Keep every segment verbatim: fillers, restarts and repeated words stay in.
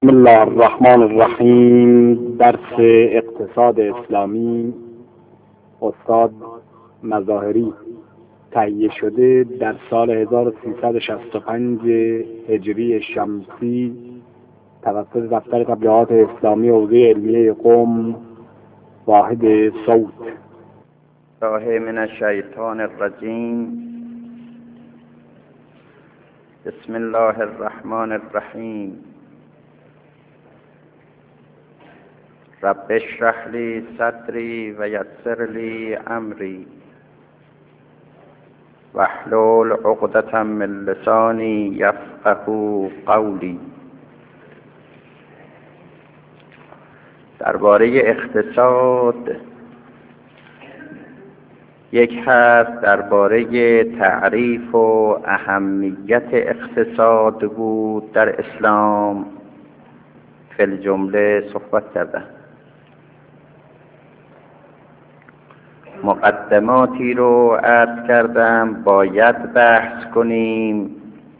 بسم الله الرحمن الرحیم. درس اقتصاد اسلامی استاد مظاهری، تهیه شده در سال هزار و سیصد و شصت و پنج هجری شمسی توسط دفتر تبلیغات اسلامی حوزه علمیه قم، واحد صوت. الله من الشیطان الرجیم. بسم الله الرحمن الرحیم. رب اشرح لی صدری و یسر لی امری واحلل عقدة من لسانی یفقهوا قولی. درباره اقتصاد یک حرف درباره تعریف و اهمیت اقتصاد بود در اسلام فی الجمله صحبت کردم. مقدماتی رو عرض کردم باید بحث کنیم،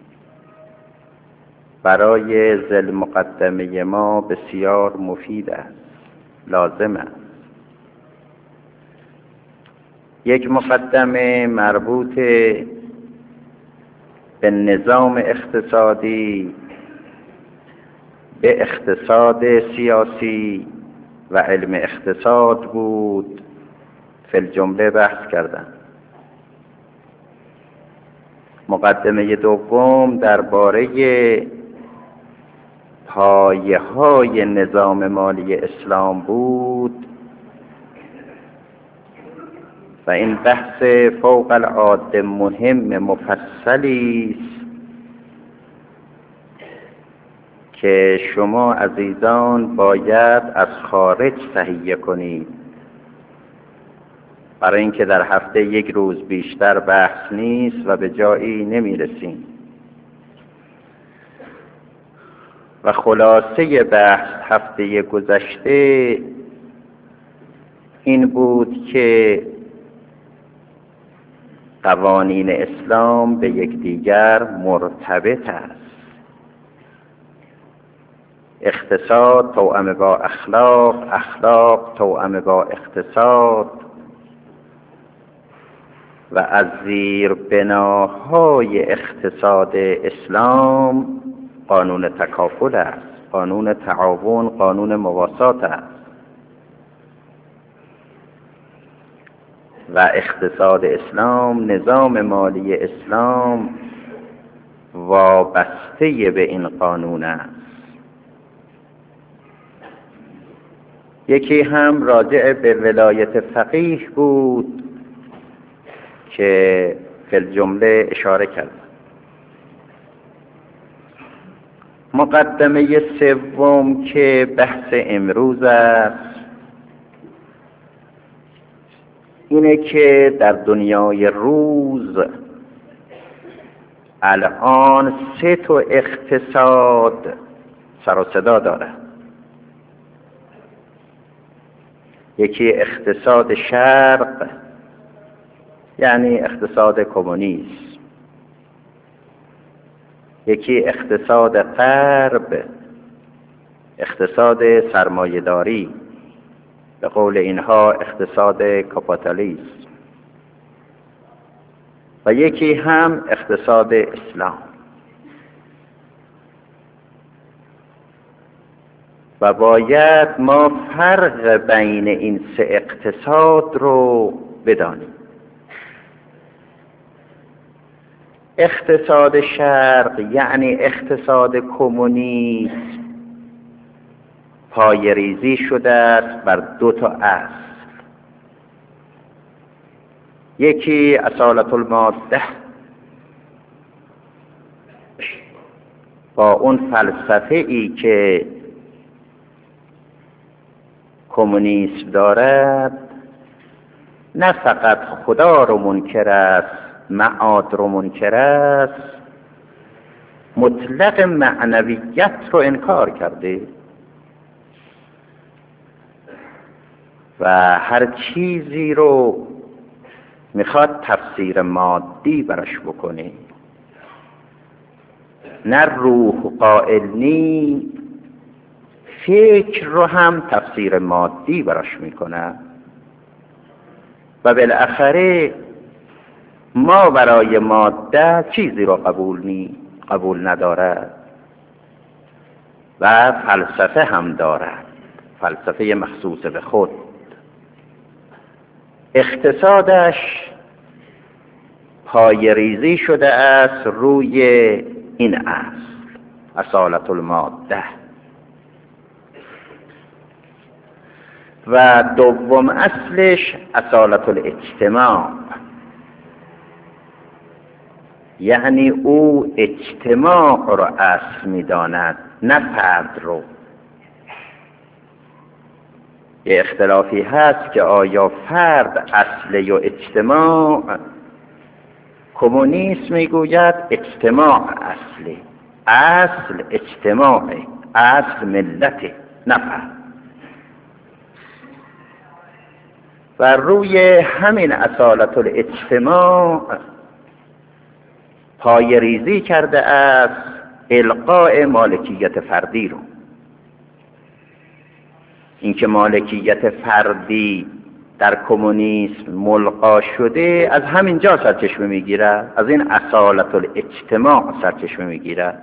برای ذیل مقدمه ما بسیار مفید است، لازم است. یک مقدمه مربوط به نظام اقتصادی، به اقتصاد سیاسی و علم اقتصاد بود، فی الجمله بحث کردم. مقدمه دوم درباره پایه‌های نظام مالی اسلام بود و این بحث فوق العاده مهم مفصلی است که شما عزیزان باید از خارج تهیه کنید، برای اینکه در هفته یک روز بیشتر بحث نیست و به جایی نمیرسیم. و خلاصه بحث هفته گذشته این بود که قوانین اسلام به یکدیگر مرتبط است. اقتصاد توأم با اخلاق، اخلاق توأم با اقتصاد، و از زیر بناهای اقتصاد اسلام قانون تکافل است، قانون تعاون، قانون مواسات است. و اقتصاد اسلام، نظام مالی اسلام وابسته به این قانون است. یکی هم راجع به ولایت فقیه بود که فی الجمله اشاره کرد. مقدمه سوم که بحث امروز است اینه که در دنیای روز الان سه تا اقتصاد سر و صدا داره. یکی اقتصاد شرق، یعنی اقتصاد کمونیسم. یکی اقتصاد غرب، اقتصاد سرمایه‌داری، به قول اینها اقتصاد کاپیتالیسم. و یکی هم اقتصاد اسلام. و باید ما فرق بین این سه اقتصاد رو بدانیم. اقتصاد شرق یعنی اقتصاد کمونیسم پایه‌ریزی شده است بر دو تا اصل. یکی اصالت الماده، با اون فلسفه ای که کمونیسم دارد، نه فقط خدا رو منکر است، معاد رو منکر است، مطلق معنویت رو انکار کرده و هر چیزی رو میخواد تفسیر مادی برش بکنه. نه روح قائل نی فکر رو هم تفسیر مادی براش میکنه و بالاخره ما برای ماده چیزی رو قبول نی قبول ندارد و فلسفه هم دارد، فلسفه مخصوص به خود. اقتصادش پایه‌ریزی شده است روی این اصل، اصالت الماده. و دوم اصلش اصالت الاجتماع، یعنی او اجتماع رو اصل می‌داند نه فرد رو. یه اختلافی هست که آیا فرد اصل یا اجتماع. کمونیسم میگوید اجتماع اصلی، اصل اجتماع، اصل ملت نه فرد. و روی همین اصالت الاجتماع پایه‌ریزی کرده است القاء مالکیت فردی رو. اینکه مالکیت فردی در کمونیسم ملغا شده از همین جا سرچشمه میگیره، از این اصالت الاجتماع سرچشمه میگیره.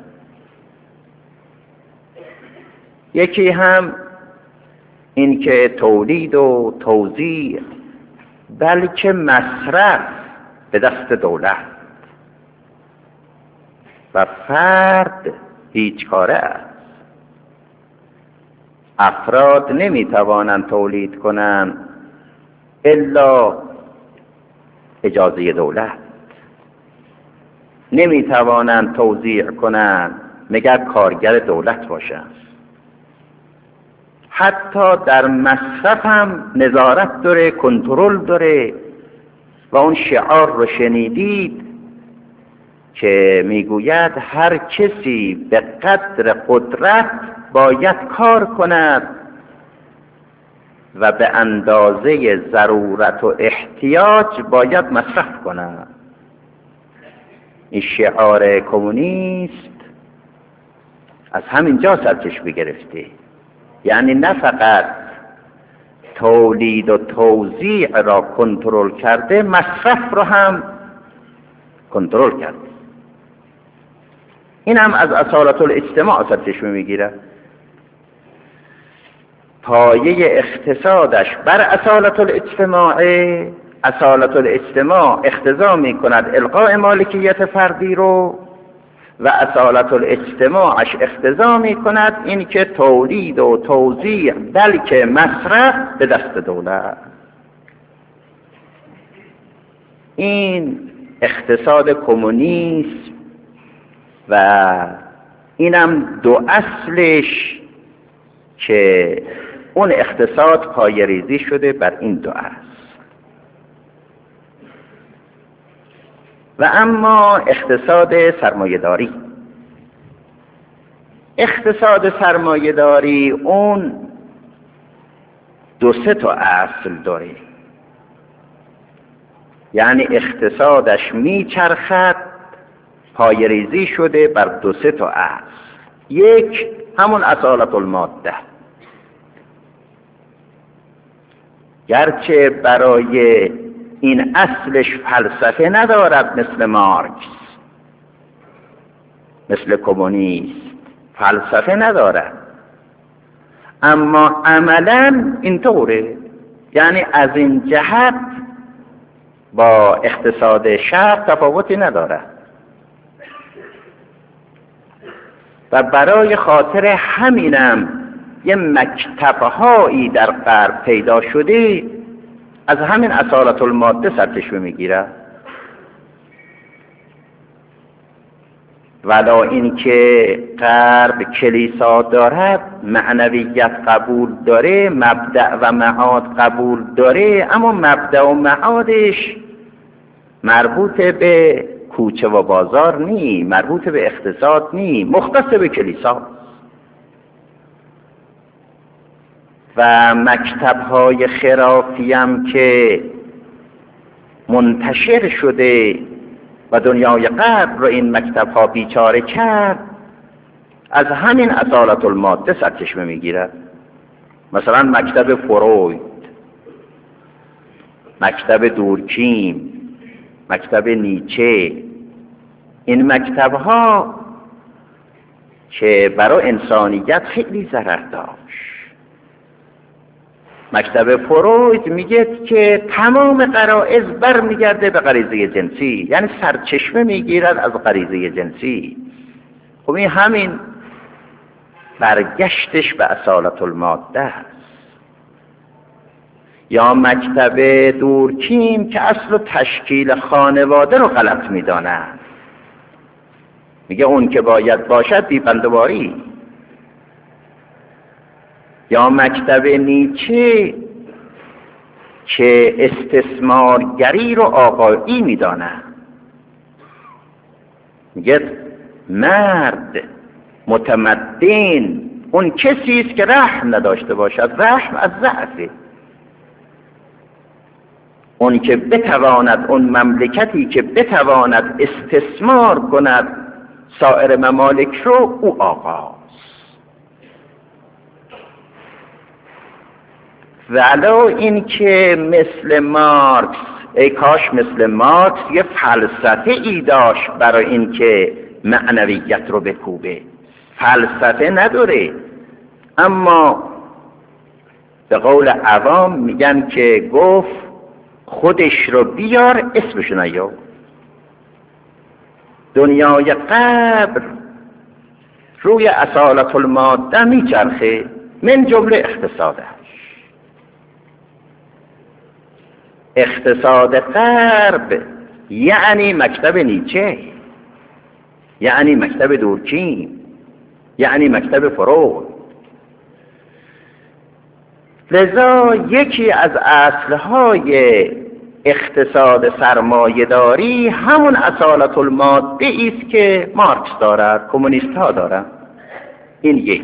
یکی هم اینکه تولید و توزیع بلکه مصرف به دست دولت و فرد هیچ کاره است. افراد نمیتوانند تولید کنند الا اجازه دولت، نمیتوانند توزیع کنند مگر کارگر دولت باشند. حتی در مصرف هم نظارت داره، کنترل داره. و اون شعار رو شنیدید که میگوید هر کسی به قدر قدرت باید کار کند و به اندازه ضرورت و احتیاج باید مصرف کند. این شعار کمونیست از همین جا سرچشمه گرفته، یعنی نه فقط تولید و توزیع را کنترل کرده، مصرف را هم کنترل کرده. این هم از اصالت الاجتماع سرچشمه میگیره. پایه اقتصادش بر اصالت الاجتماع. اصالت الاجتماع اقتضا میکند القاء مالکیت فردی رو و اصالت الاجتماعش اقتضا میکند این که تولید و توزیع بلکه مصرف به دست دولت. این اقتصاد کمونیسم و اینم دو اصلش که اون اقتصاد پایه‌ریزی شده بر این دو اصل. و اما اقتصاد سرمایه‌داری، اقتصاد سرمایه‌داری اون دو سه تا اصل داره، یعنی اقتصادش میچرخد پایه‌ریزی شده بر دو سه تا اصل. یک همون اصالت الماده، گرچه برای این اصلش فلسفه ندارد مثل مارکس، مثل کمونیست فلسفه ندارد، اما عملاً اینطوره. یعنی از این جهت با اقتصاد شرق تفاوتی ندارد و برای خاطر همینم یه مکتب‌هایی در غرب پیدا شده از همین اصالت الماده سرچشمه میگیره. ولا اینکه غرب کلیسا دارد، معنویت قبول داره، مبدأ و معاد قبول داره، اما مبدأ و معادش مربوط به کوچه و بازار نی، مربوط به اقتصاد نی، مختص به کلیسا. و مکتب‌های خرافی هم که منتشر شده و دنیای غرب رو این مکتب‌ها بیچاره کرد، از همین اصالت الماده سرچشمه میگیرد. مثلا مکتب فروید، مکتب دورکیم، مکتب نیچه، این مکتب ها که برای انسانیت خیلی ضرر داشت. مکتب فروید میگه که تمام غرایز برمیگرده به غریزه جنسی، یعنی سرچشمه میگیرد از غریزه جنسی. خب این همین برگشتش به اصالت الماده است. یا مکتب دورکیم که اصل و تشکیل خانواده رو غلط میداند، میگه اون که باید باشد بی بندواری. یا مکتب نیچه که استثمارگری رو آقایی میداند، میگه مرد متمدن اون کسی است که رحم نداشته باشد. رحم از ضعفه. اون که بتواند، اون مملکتی که بتواند استثمار کند سایر ممالک رو، او آقاست. ولو این که مثل مارکس، ای کاش مثل مارکس یه فلسفه ای داشت برای این که معنویت رو بکوبه. فلسفه نداره، اما به قول عوام میگن که گفت خودش رو بیار اسمشو نیار. دنیای قبر روی اصالت الماده میچرخه، من جمله اقتصادش. اقتصاد غرب یعنی مکتب نیچه، یعنی مکتب دورکیم، یعنی مکتب فروید. لذا یکی از اصلهای اقتصاد سرمایه‌داری همون اصالت الماده است که مارکس دارد، کمونیست ها دارد. این یک.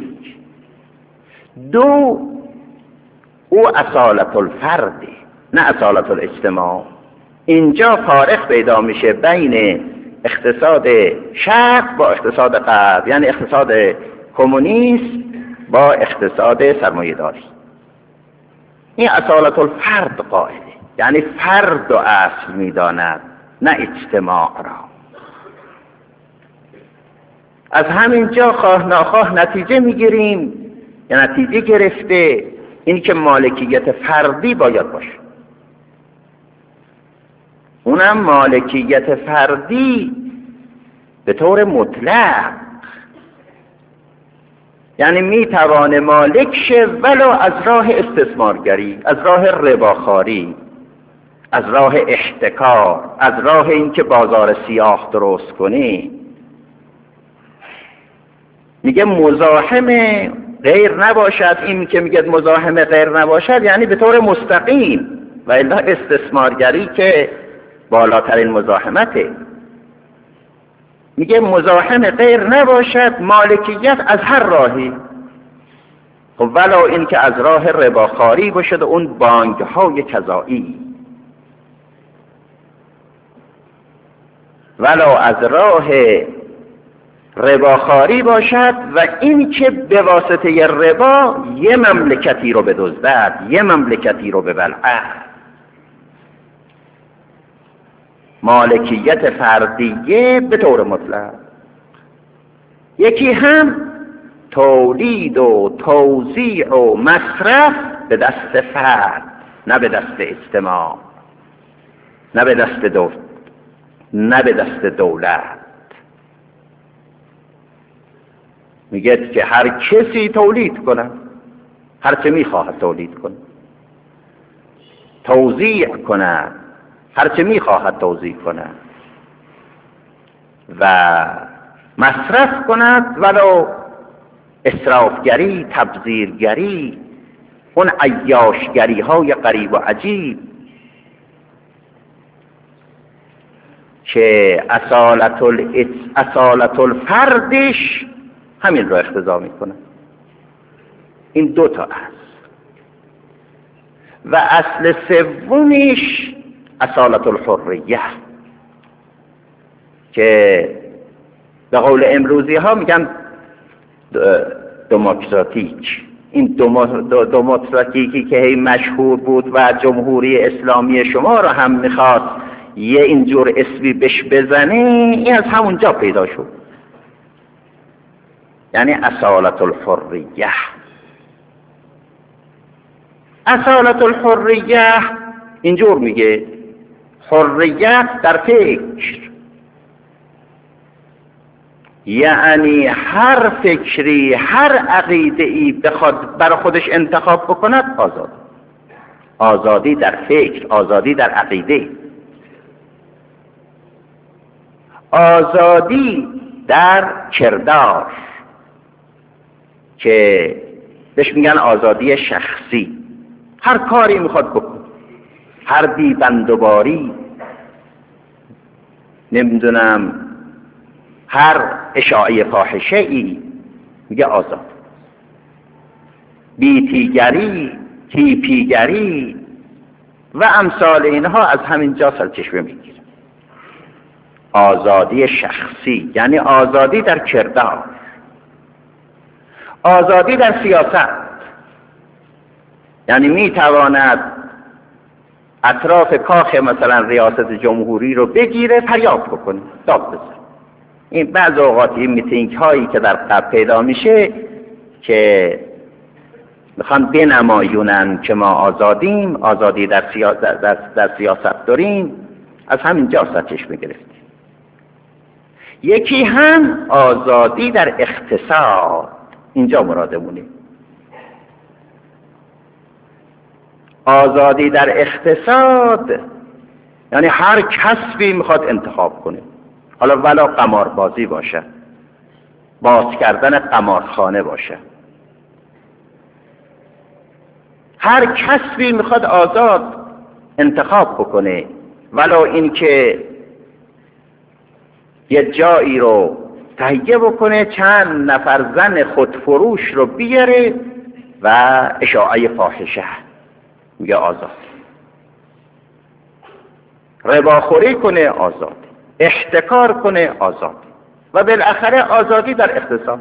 دو، او اصالت الفرد نه اصالت الاجتماع. اینجا فارق پیدا میشه بین اقتصاد شرق با اقتصاد غرب، یعنی اقتصاد کمونیست با اقتصاد سرمایه‌داری. این اصالت الفرد قائله، یعنی فرد و اصل میداند نه اجتماع را. از همین جا خواه ناخواه نتیجه میگیریم، یا نتیجه گرفته این که مالکیت فردی باید باشه. اونم مالکیت فردی به طور مطلق، یعنی میتوانه مالک شه ولو از راه استثمارگری، از راه رباخواری، از راه احتکار، از راه اینکه بازار سیاه درست کنی. میگه مزاحم غیر نباشد. این که میگه مزاحم غیر نباشد یعنی به طور مستقیم، و الا استثمارگری که بالاترین مزاحمته. میگه مزاحم غیر نباشد، مالکیت از هر راهی. خب ولو این که از راه رباخواری باشد، اون بانک های کذایی، ولو از راه رباخواری باشد، و این که به واسطه ربا یه مملکتی رو بدزدد، یه مملکتی رو ببلعد. مالکیت فردیه به طور مطلق. یکی هم تولید و توزیع و مصرف به دست فرد، نه به دست اجتماع، نه به دست دولت، نه به دست دولت. میگه که هر کسی تولید کنه، هر چه میخواهد تولید کنه، توزیع کنه، هر چه میخواهد توزیع کنه، و مصرف کند ولو اسرافگری، تبذیرگری، اون عیاشگری های غریب و عجیب که اصالت, اصالت الفردش همین رو اقتضا میکنه. این دو تا است. و اصل سومش اصالت الحریه که به قول امروزی ها میگن دموکراتیک. این دموکراتیکی که هی مشهور بود و جمهوری اسلامی شما رو هم میخواست یه اینجور اسمی بهش بزنه، این از همونجا پیدا شد. یعنی اصالت الحریه. اصالت الحریه اینجور میگه حریت در فکر، یعنی هر فکری، هر عقیده‌ای بخواد برای خودش انتخاب بکند آزاد. آزادی در فکر، آزادی در عقیده، آزادی در کردار که بهش میگن آزادی شخصی. هر کاری میخواد بکن، هر بی بندوباری، نمیدونم هر اشاعه فاحشه ای میگه آزاد. بیتیگری، تیپیگری و امثال اینها از همینجا سرچشمه میگیره. آزادی شخصی یعنی آزادی در کردار، آزادی در سیاست، یعنی میتواند اطراف کاخ مثلا ریاست جمهوری رو بگیره، فریاد بکنه، داد بزنه. این بعض اوقات این میتینگ هایی که در قبل پیدا میشه که میخوان بنمایونن که ما آزادیم، آزادی در, سیاست در, در سیاست داریم، از همین جا سرچشمه گرفتیم. یکی هم آزادی در اقتصاد، اینجا مرادمونه. آزادی در اقتصاد یعنی هر کسبی میخواد انتخاب کنه، حالا ولا قماربازی باشه، باز کردن قمارخانه باشه، هر کسبی میخواد آزاد انتخاب بکنه، ولو اینکه یه جایی رو تهیه بکنه، چند نفر زن خودفروش رو بیاره و اشاعه فاحشه، میگه آزاد. رباخوری کنه آزاد، احتکار کنه آزاد، و بالاخره آزادی در اقتصاد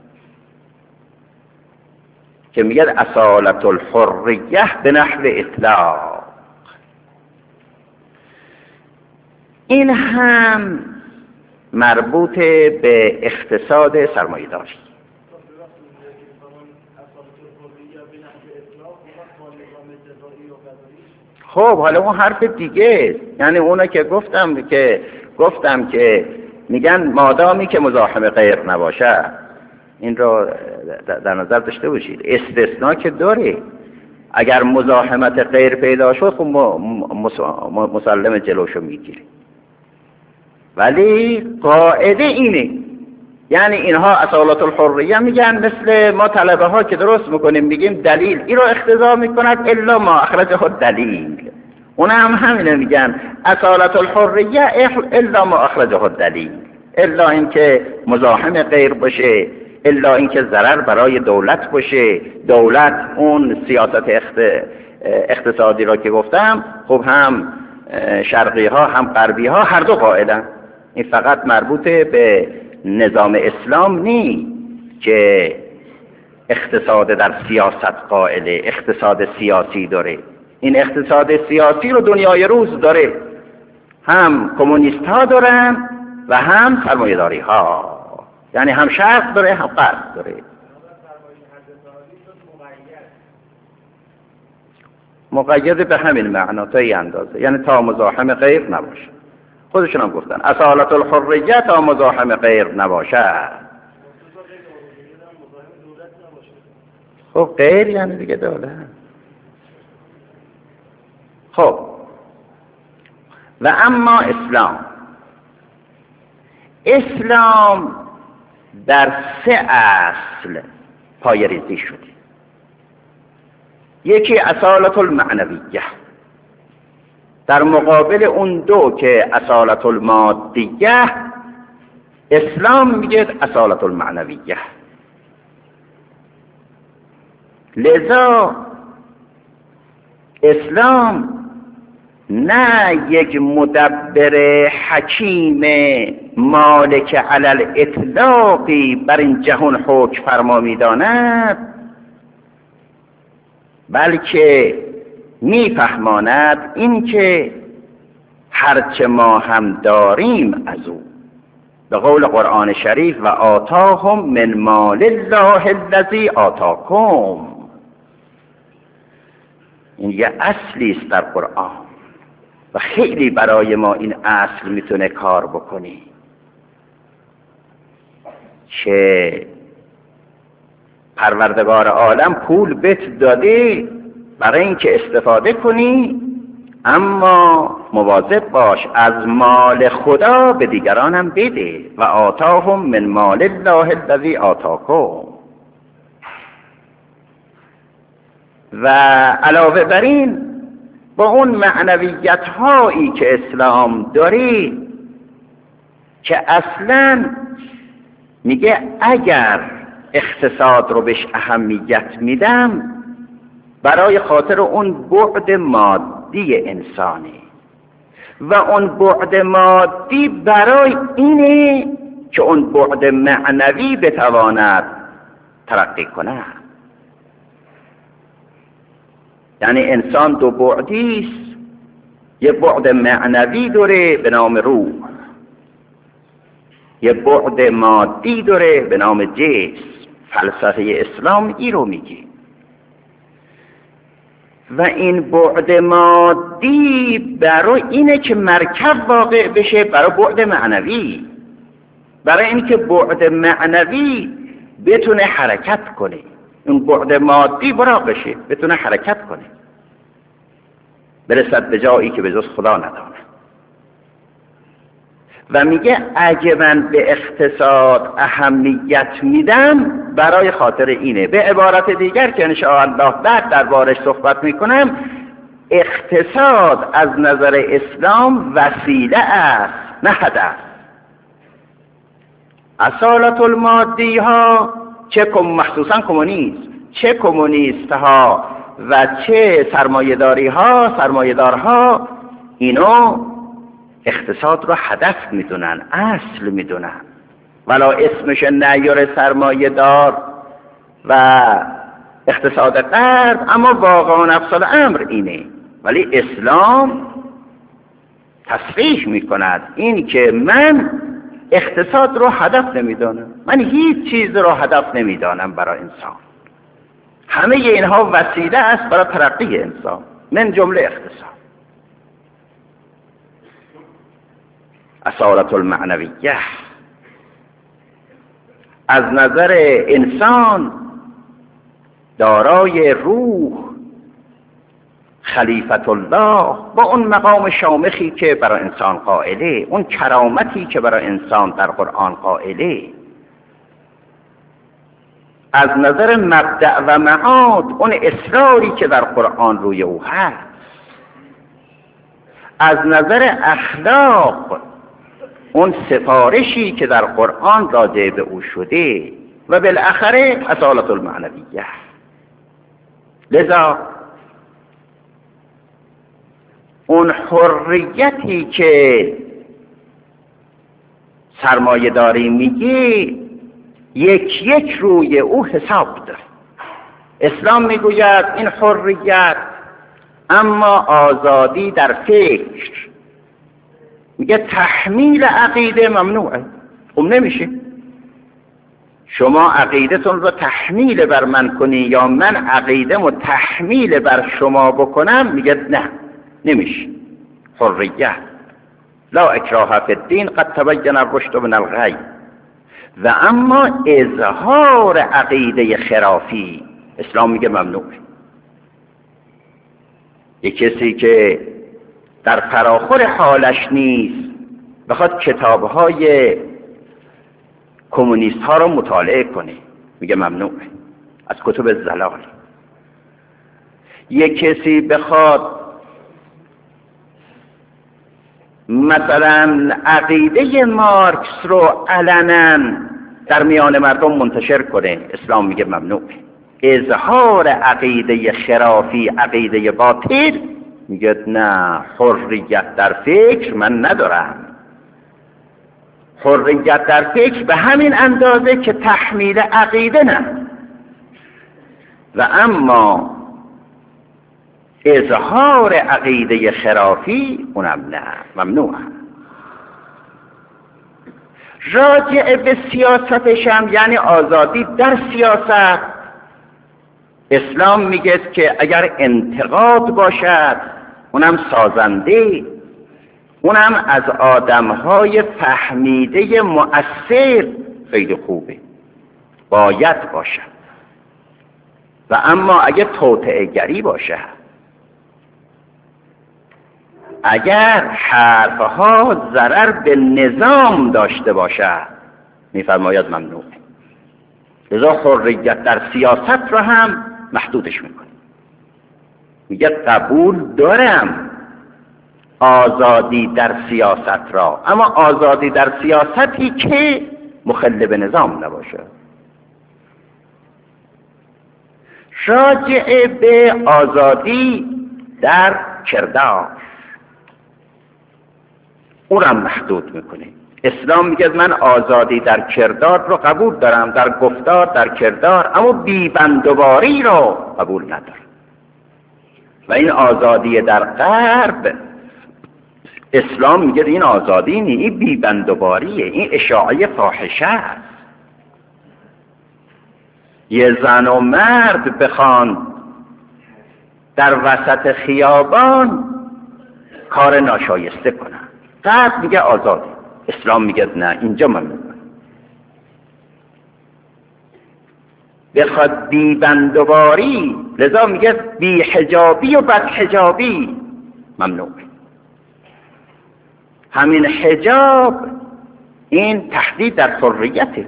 که میگه اصالت الحریه به نحو اطلاق. این هم مربوط به اقتصاد سرمایه‌داری. خب حالا اون حرف دیگه، یعنی اونا که گفتم که گفتم که میگن مادامی که مزاحم غیر نباشه، این رو در نظر داشته باشید. استثناء که داره، اگر مزاحمت غیر پیدا شد خب مسلم جلوشو میگیره، ولی قاعده اینه. یعنی اینها اصالت الحریه میگن، مثل ما طلبه ها که درست میکنیم میگیم دلیل این رو اقتضا میکند الا ما اخرجه دلیل، اونا هم همینه میگن اصالت الحریه الا ما اخرجه دلیل، الا اینکه مزاحم غیر باشه، الا اینکه ضرر برای دولت باشه. دولت اون سیاست اقتصادی را که گفتم، خب هم شرقی ها هم غربی ها هر دو قائلن. این فقط مربوط به نظام اسلام نی که اقتصاد در سیاست قائله، اقتصاد سیاسی داره. این اقتصاد سیاسی رو دنیای روز داره، هم کمونیست ها دارن و هم سرمایه‌داری ها، یعنی هم شرق داره هم غرب داره. مقید به همین معنا تا این اندازه، یعنی تا مزاحم غیر نباشه. خودشون هم گفتن اصالت الحریه تا مزاحم غیر نباشه. خب غیر یعنی دیگه دولت. خب و اما اسلام، اسلام در سه اصل پایه‌ریزی شده. یکی اصالت المعنویه، در مقابل اون دو که اصالت المادیه، اسلام میگه اصالت المعنویه. لذا اسلام نه یک مدبر حکیم مالک علی الاطلاقی بر این جهان حکم فرما می‌داند، بلکه میفهماند این که هرچه ما هم داریم از او، به قول قرآن شریف و آتاهم من مال الله الذی آتاکم. این یه اصلی است در قرآن و خیلی برای ما این اصل میتونه کار بکنی که پروردگار عالم پول بهت داده برای اینکه استفاده کنی، اما مواظب باش از مال خدا به دیگرانم بده. و آتاهم من مال الله الذی آتاکم. و علاوه بر این با اون معنویت هایی که اسلام داری که اصلا میگه اگر اقتصاد رو بهش اهمیت میدم برای خاطر اون بعد مادی انسانی، و اون بعد مادی برای اینه که اون بعد معنوی بتواند ترقی کنه. یعنی انسان دو بعدی است، یه بعد معنوی داره به نام روح، یه بعد مادی داره به نام جسم. فلسفه اسلام این رو میگه. و این بعد مادی برای اینه که مرکب واقع بشه برای بعد معنوی، برای اینکه بعد معنوی بتونه حرکت کنه، اون بعد مادی براق بشه بتونه حرکت کنه، برسد به جایی که به جز خدا ندانه. و میگه اگه من به اقتصاد اهمیت میدم برای خاطر اینه. به عبارت دیگر که انشاءالله بعد دربارش صحبت میکنم، اقتصاد از نظر اسلام وسیله است نه هدف. اصالت المادی ها چه کم مخصوصا کمونیست، چه کمونیست ها و چه سرمایه‌داری ها سرمایه‌دارها اینو اقتصاد رو هدف میدونن، اصل میدونن، ولا اسمش نیاره سرمایه دار و اقتصاد قرض، اما واقعا افصال امر اینه. ولی اسلام تصریح میکند این که من اقتصاد رو هدف نمیدانم، من هیچ چیز رو هدف نمیدانم برای انسان، همه اینها وسیله است برای ترقی انسان، من جمله اقتصاد. اصالت المعنویه از نظر انسان دارای روح خلیفت الله با اون مقام شامخی که برای انسان قائله، اون کرامتی که برای انسان در قرآن قائله، از نظر مبدأ و معاد اون اصراری که در قرآن روی او هست، از نظر اخلاق اون سفارشی که در قرآن راجع به او شده، و بالاخره اصالت المعنویه. لذا اون حریتی که سرمایه داری میگه یک یک روی او حساب داره. اسلام میگوید این حریت، اما آزادی در فکر، میگه تحمیل عقیده ممنوعه. خب نمیشه شما عقیدتون رو تحمیل بر من کنی یا من عقیده‌مو تحمیل بر شما بکنم، میگه نه نمیشه. حریت لا اکراه فی الدین قد تبین الرشد من الغی. و اما اظهار عقیده خرافی اسلام میگه ممنوعه. یک کسی که در فراخور حالش نیست بخواد کتاب‌های کمونیست ها رو مطالعه کنه، میگه ممنوعه، از کتب زلال. یک کسی بخواد مثلا عقیده مارکس رو علنا در میان مردم منتشر کنه، اسلام میگه ممنوعه. اظهار عقیده خرافی، عقیده باطل میگه نه، حریت در فکر من ندارم. حریت در فکر به همین اندازه که تحمیل عقیده نه، و اما اظهار عقیده خرافی اونم نه، ممنوع. راجع به سیاستش هم، یعنی آزادی در سیاست، اسلام میگه که اگر انتقاد باشد اونم سازنده، اونم از آدمهای فهمیده مؤثر خیلی خوبه، باید باشد. و اما اگه توطئه گری باشه، اگر حرفها ضرر به نظام داشته باشه، میفرماید ممنوعه. لذا حریت در سیاست رو هم محدودش میکنه. میگه قبول دارم آزادی در سیاست را، اما آزادی در سیاستی که مخل به نظام نباشه. راجع به آزادی در کردار، اون را محدود میکنه. اسلام میگه من آزادی در کردار رو قبول دارم، در گفتار، در کردار، اما بیبندوباری رو قبول ندارم. و این آزادی در غرب، اسلام میگه این آزادی نی، این بیبندوباریه، این اشاعه فاحشه است. یه زن و مرد بخوان در وسط خیابان کار ناشایسته کنن، غرب میگه آزادی، اسلام میگه نه، اینجا ممنوع. بخواد بی بندوباری، لذا میگه بی حجابی و بد حجابی ممنوع. همین حجاب این تهدید در حریته.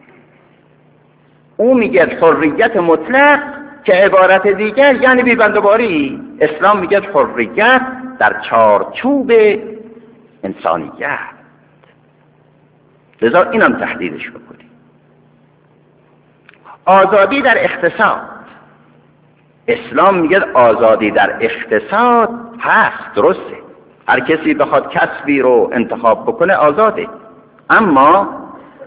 او میگه حریت مطلق که عبارت دیگر یعنی بی بندوباری. اسلام میگه حریت در چارچوب انسانیت، لذا اینم تهدیدش بکنی. آزادی در اقتصاد، اسلام میگه آزادی در اقتصاد هست، درسته، هر کسی بخواد کسبی رو انتخاب بکنه آزاده، اما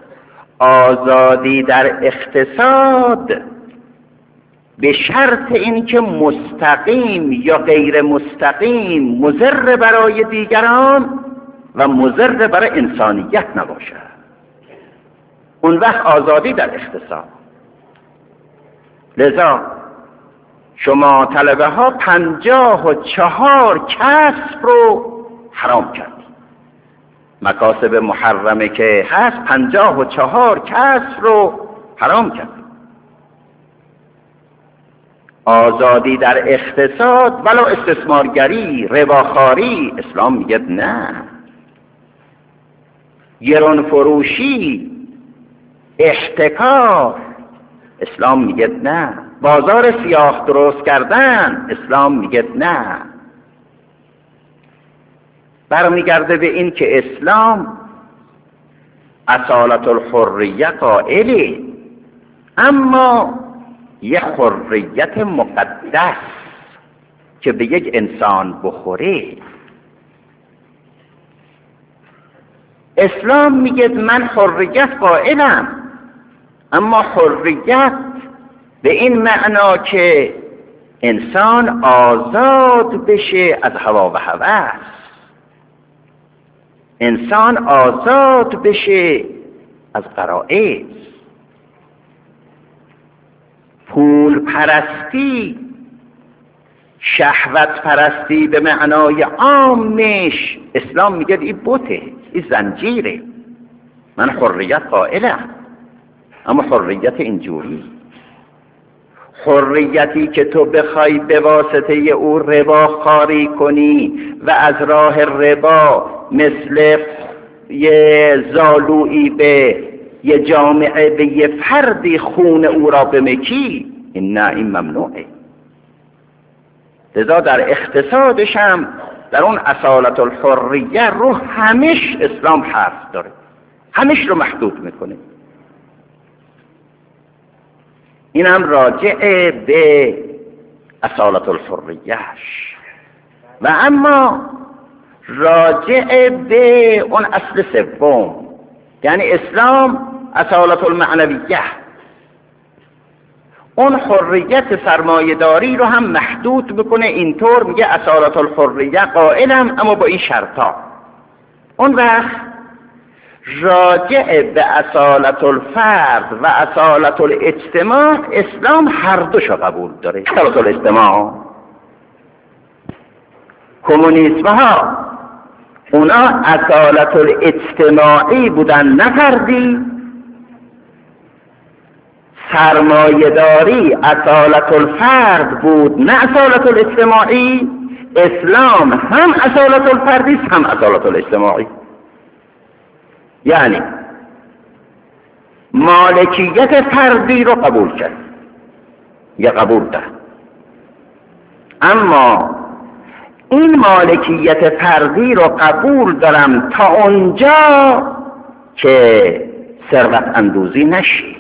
آزادی در اقتصاد به شرط اینکه مستقیم یا غیر مستقیم مضر برای دیگران و مضر برای انسانیت نباشد، اون وقت آزادی در اقتصاد. لذا شما طلبه ها پنجاه و چهار کسب رو حرام کردید، مکاسب محرمه که هست پنجاه و چهار کسب رو حرام کردید. آزادی در اقتصاد ولو استثمارگری، رباخواری، اسلام میگه نه. گران فروشی، احتکار، اسلام میگه نه. بازار سیاه درست کردن، اسلام میگه نه. برمیگرده به این که اسلام اصالت الحریه قائله، اما یه حریت مقدس که به یک انسان بخوره. اسلام میگه من حریت قائلم، اما حریت به این معنا که انسان آزاد بشه از هوا و هوس، انسان آزاد بشه از غرایز. پول پرستی، شهوت پرستی به معنای عامش، اسلام میگه این بوته، این زنجیره. من حریت قائلم، اما حریت اینجوری، حریتی که تو بخوای به واسطه او ربا خواری کنی و از راه ربا مثل یه زالویی به یه جامعه به یه فردی خون او را بمکی، این نه، این ممنوعه. لذا در اقتصادش هم در اون اصالت الحریه رو همش اسلام حرف داره، همش رو محدود میکنه. این هم راجع به اصالت الحریهش. و اما راجع به اون اصل سوم، یعنی اسلام اصالت المعنویه، اون حریت سرمایه‌داری رو هم محدود بکنه. اینطور میگه اصالت الحریه قائلم اما با این شرطا. اون وقت راجع به اصالت الفرد و اصالت الاجتماع اسلام هر دوشو قبول داره. اصالت الاجتماع کمونیسم ها اونا اصالت الاجتماعی بودن، نه فردی. سرمایه‌داری اصالت الفرد بود، نه اصالت الاجتماعی. اسلام هم اصالت الفردی است هم اصالت الاجتماعی. یعنی مالکیت فردی رو قبول کرد یا قبول دارد، اما این مالکیت فردی رو قبول دارم تا اونجا که ثروت اندوزی نشی،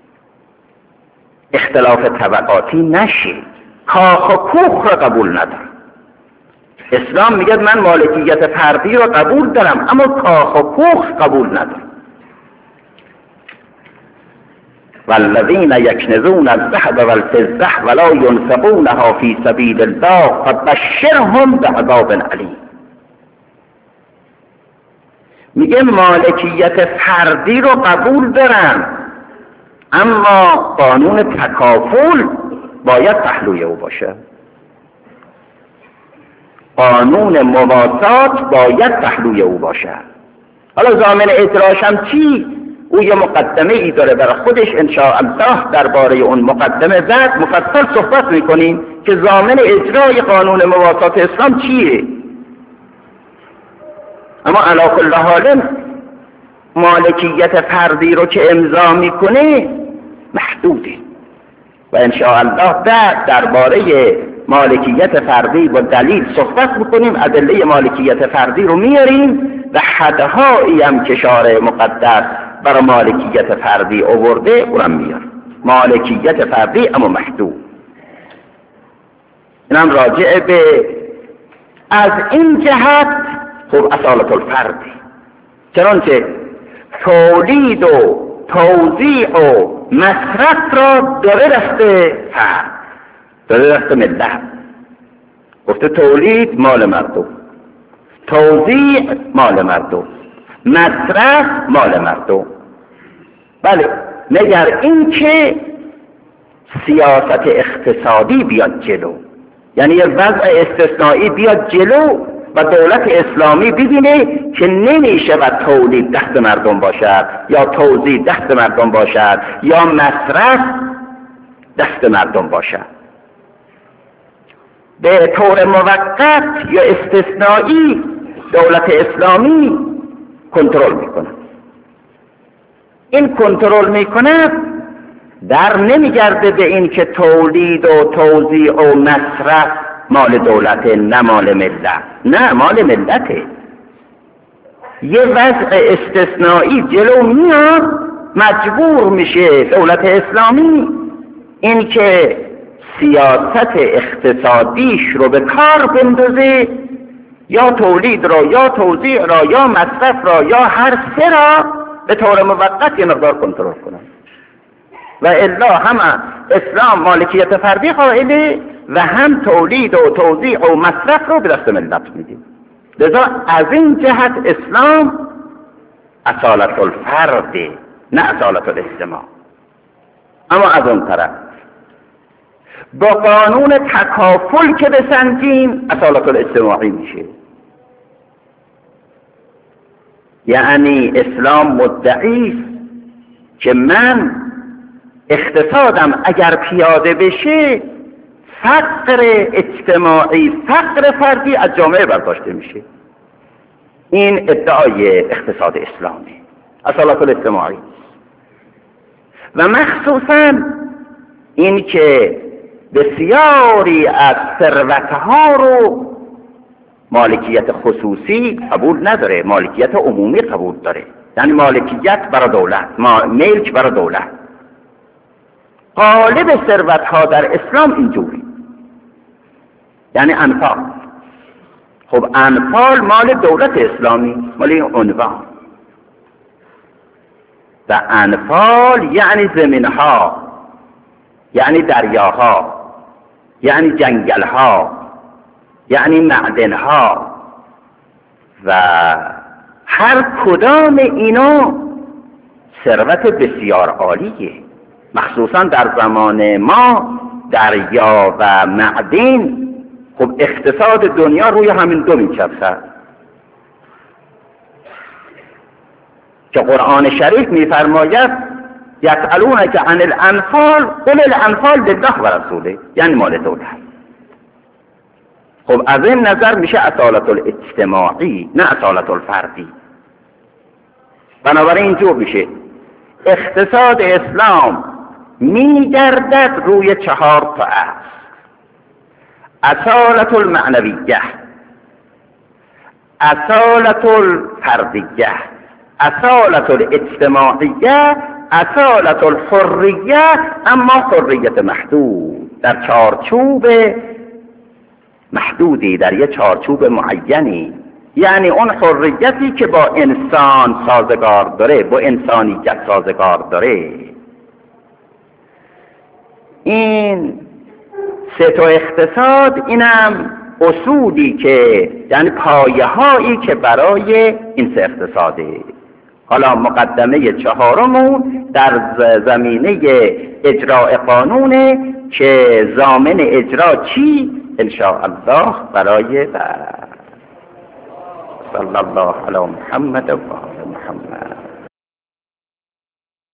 اختلاف طبقاتی نشی، کاخ و کوخ رو قبول ندارم. اسلام میگه من مالکیت فردی رو قبول دارم اما کاخ و کوخ قبول ندارم. والذین یکنزون الذهب والفضة ولا ينفقونها فی سبیل الله فبشرهم بعذاب علیم. میگه مالکیت فردی رو قبول دارم اما قانون تکافل باید پهلوی او باشه، قانون مواسات باید پهلوی او باشه. حالا ضامن اجراش هم چی؟ او یه مقدمه ای داره برای خودش، انشاءالله درباره اون مقدمه بعد مفصل صحبت میکنیم که ضامن اجرای قانون مواسات اسلام چیه. اما علی کل حال مالکیت فردی رو که امضا میکنه محدوده و انشاءالله بعد درباره مالکیت فردی با دلیل صحبت میکنیم، ادله مالکیت فردی رو میاریم و حدهایی هم که شارع مقدس برای مالکیت فردی آورده اونم میار. مالکیت فردی اما محدود. اینم راجع به از این جهت خب اصالت الفردی، چنانچه تولید و توزیع و مصرف را داره دست فرد، داره دست ملت. گفته تولید مال مردم، توزیع مال مردم، مصرف مال مردم. بله، مگر این که سیاست اقتصادی بیاد جلو، یعنی یه وضع استثنایی بیاد جلو و دولت اسلامی ببینه که نمیشه و تولید دست مردم باشد یا توزیع دست مردم باشد یا مصرف دست مردم باشد. به طور موقت یا استثنایی دولت اسلامی کنترل میکنه. این کنترل میکنه در نمیگرده به این که تولید و توزیع و مصرف مال دولته نه مال ملت، نه مال ملته. یه وضع استثنایی جلو میاد مجبور میشه دولت اسلامی این که سیاست اقتصادیش رو به کار بندازه، یا تولید را یا توزیع را یا مصرف را یا هر سه را به طور موقت یه مقدار کنترل کنه. و الا هم اسلام مالکیت فردی قائله و هم تولید و توزیع و مصرف رو به دست ملت میده. لذا از این جهت اسلام اصالت الفرد نه اصالت الاجتماع. اما از اون طرف با قانون تکافل که بسنجیم اصالت الاجتماعی میشه. یعنی اسلام مدعی که من اقتصادم اگر پیاده بشه فقر اجتماعی، فقر فردی از جامعه برداشته میشه. این ادعای اقتصاد اسلامی، اصالت الاجتماعی. و مخصوصا این که بسیاری از ثروتها رو مالکیت خصوصی قبول نداره، مالکیت عمومی قبول داره. یعنی مالکیت برای دولت، ملک برای دولت. غالب ثروتها در اسلام اینجوری، یعنی انفاق. خب انفال مال دولت اسلامی، مال این عنوان. و انفال یعنی زمینها، یعنی دریاها، یعنی جنگلها، یعنی معدنها و هر کدام اینا ثروت بسیار عالیه. مخصوصا در زمان ما دریا و معدن، خب اقتصاد دنیا روی همین دو میچرخد که قرآن شریف میفرماید یسألونک عن الانفال قل الانفال لله و رسوله، یعنی مال دولت. خب از این نظر میشه اصالت الاجتماعی نه اصالت الفردی. بنابراین اینجور میشه اقتصاد اسلام میگردد روی چهار تا اصل: اصالت المعنویه، اصالت الفردیه، اصالت الاجتماعیه، اصالت الحریه، اما حریت محدود در چارچوب محدودی، در یه چارچوب معینی، یعنی اون حریتی که با انسان سازگار داره، با انسانیت سازگار داره. این سه تا اقتصاد اینم اصولی که یعنی پایه هایی که برای این سه اقتصاده. حالا مقدمه چهارمون در زمینه اجراء قانونه که ضامن اجرا چی؟ انشاءالله برای بعد. صلی الله علی محمد و آل محمد.